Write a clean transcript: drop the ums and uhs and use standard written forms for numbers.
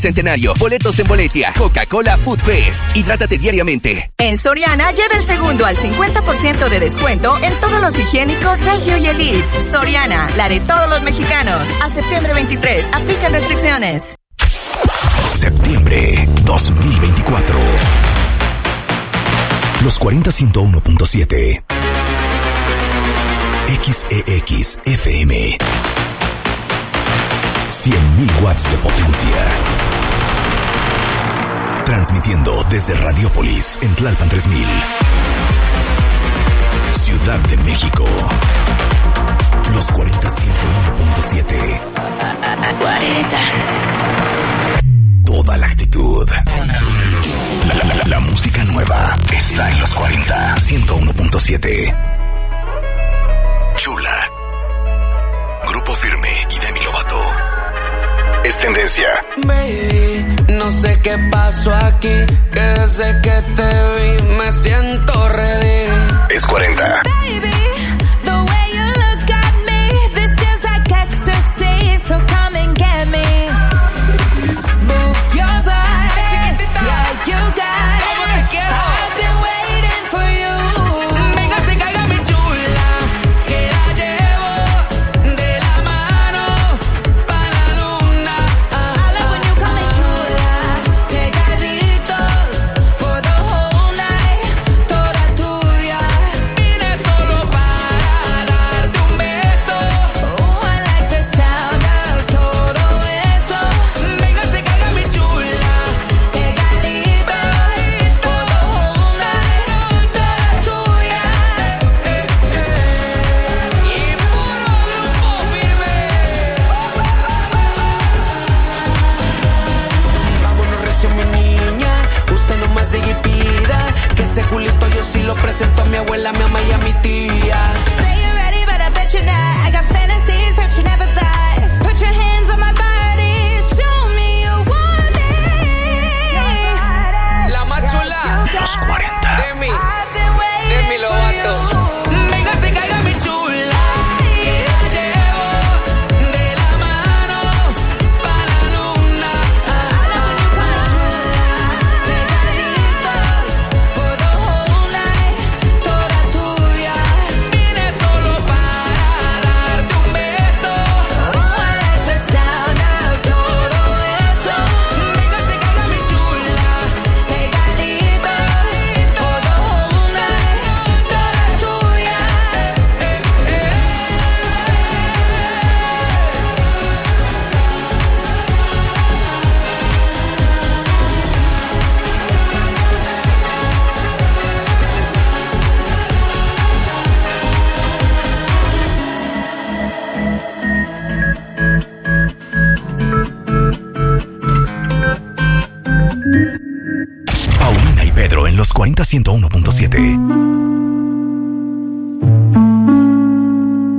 Centenario, boletos en Boletia, Coca-Cola Food Fest. Hidrátate diariamente. En Soriana, lleva el segundo al 50% de descuento en todos los higiénicos Regio y Elite. Soriana, la de todos los mexicanos. A septiembre 23, aplican restricciones. Septiembre 2024. Los 40-101.7. XEX FM. 100.000 watts de potencia. Transmitiendo desde Radiópolis en Tlalpan 3000. Ciudad de México. Los 40-101.7. 40. Toda la actitud. La música nueva está en los 40-101.7. Chula. Grupo Firme y Demi Lovato. Es tendencia. Baby, no sé qué pasó aquí, que desde que te vi me siento ready. Es 40. Baby, the way you look at me, this feels like ecstasy, so come and get me. Move your body, yeah, you got it. I've been waiting for you. Venga, se caiga mi chula, que la llevo de la mano pa' la luna. I like when you call me chula, pegaditos for the whole night, toda tuya. Vine solo para darte un beso. Oh, I like the sound of todo eso. Venga, se caiga mi chula, Pegaditos for the whole night, toda tuya. y puro grupo firme. Vámonos recio, mi niña, usted nomás diga y pida, que ese culito yo sí lo presento a mi abuela, mi mamá y a mi tía. Say you're ready, but I bet you're not. I got fantasies that you never thought. Put your hands on my body, show me you want it. La más chula, Los 40. Demi, I've been waiting Demi Lovato. for you. Venga, se caiga mi chula, que la llevo de la mano pa' la luna. I like when you call me chula, pegaditos for the whole night, toda tuya. Vine solo para darte un beso. Oh, I like the sound of todo eso. Venga, se caiga mi chula, Pegaditos for the whole night, toda tuya. Paulina y Pedro en los 40-101.7.